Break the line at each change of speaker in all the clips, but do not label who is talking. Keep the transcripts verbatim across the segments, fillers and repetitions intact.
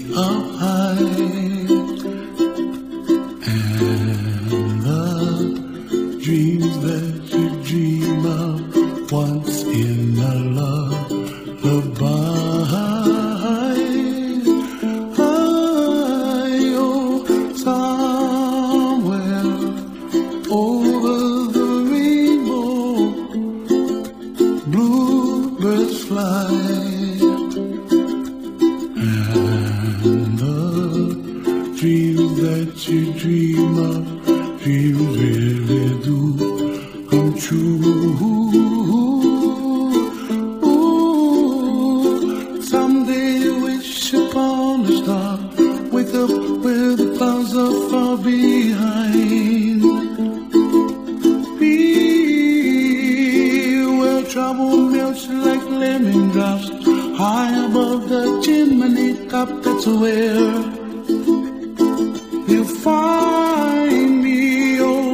up high, and the dreams that you dream of once in a lullaby. I, oh, somewhere over the rainbow, bluebirds fly. Dreams that you dream of, dreams really do come true. Ooh, someday wish upon a star, wake up where the clouds are far behind. Be where trouble melts like lemon drops, high above the chimney top. That's where you find me, oh,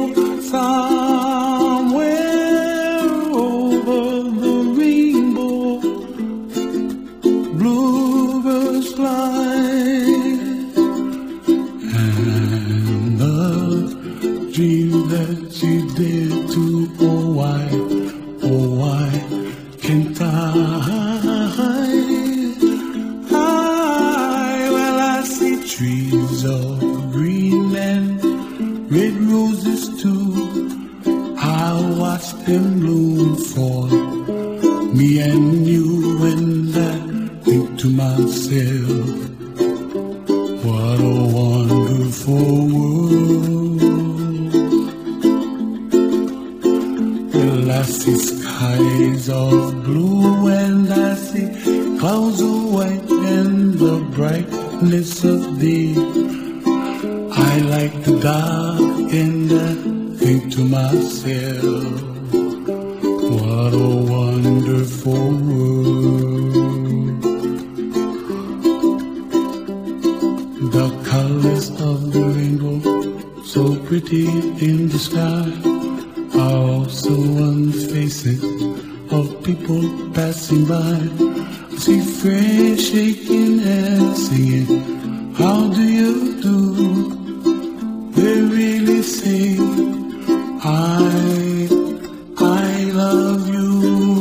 somewhere over the rainbow, bluebirds fly, and the dream that you dare to, oh why, oh why can't I? Trees of green and red roses too, I watch them bloom for me and you, and I think to myself, what a wonderful world. Well, I see skies of blue and I see clouds of white and the brightness of day. I like the dark and I think to myself, what a wonderful world. The colors of the rainbow, so pretty in the sky, are also on the faces of people passing by. I see friends shaking and singing, how do you do? They really say, I, I love you.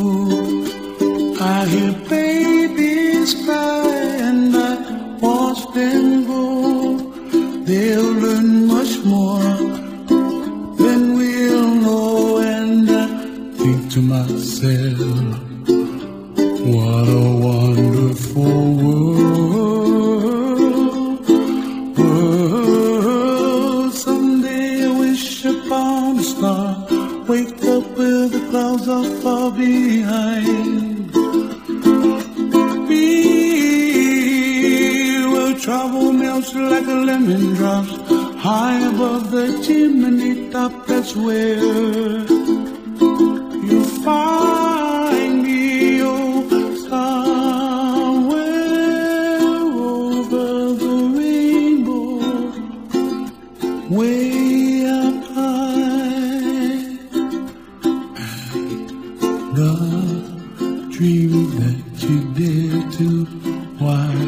I hear babies cry and I watch them go. They'll learn much more than we'll know, and I think to myself, what a wonderful world, world. Someday I wish upon a star, wake up where the clouds are far behind. Be where trouble melts like a lemon drops, high above the chimney top. That's where you find me, oh, way up high, and the dream that you dare to, why